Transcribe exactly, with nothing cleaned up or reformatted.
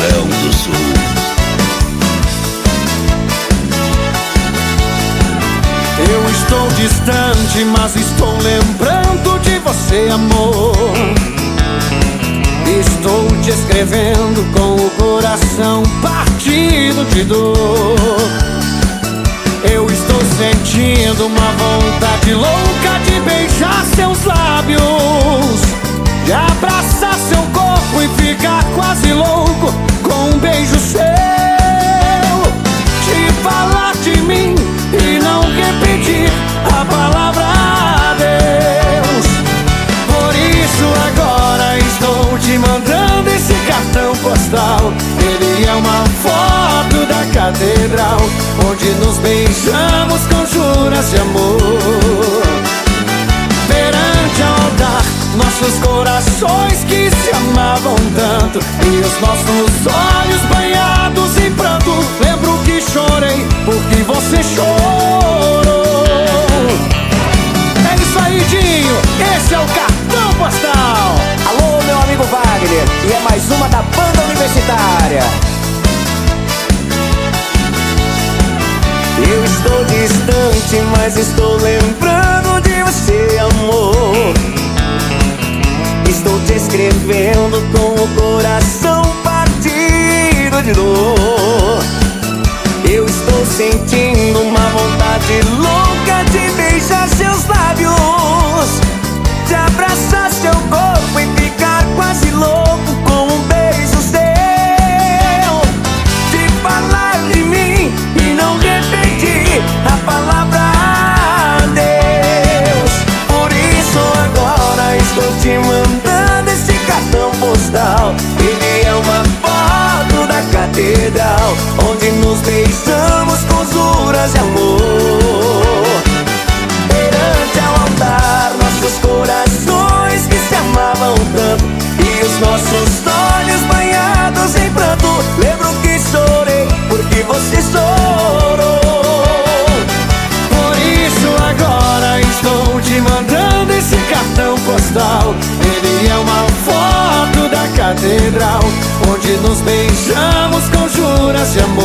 Vibração do Sul. Eu estou distante, mas estou lembrando de você, amor. Estou te escrevendo com o coração partido de dor. Eu estou sentindo uma vontade louca de beijar seus lábios, de abraçar seu corpo e ficar quase louco com um beijo seu, de falar de mim e não repetir a palavra adeus. Por isso agora estou te mandando esse cartão postal. Ele é uma foto da catedral, onde nos beijamos com juras de amor. Perante ao altar, nossos corações que se amavam tanto, e os nossos olhos banhados em pranto. Lembro que chorei porque você chorou. É isso aí, Dinho, esse é o cartão postal. Alô, meu amigo Wagner, e é mais uma da banda universitária. Eu estou distante, mas estou lembrando de você, amor. Estou te escrevendo com o coração partido de dor. Eu estou sentindo uma vontade louca de beijar seus lábios, de abraçar seu corpo e ficar quase louco com um beijo seu, de falar de mim e não repetir a palavra adeus. Por isso agora estou te mandando esse cartão postal. Ele é uma foto da catedral, onde nos beijamos com juras de amor. Perante ao altar, nossos corações que se amavam tanto, e os nossos olhos banhados em pranto. Lembro que chorei porque você chorou. Por isso agora estou te mandando esse cartão postal. Ele é uma foto da catedral, onde nos beijamos com juras de amor.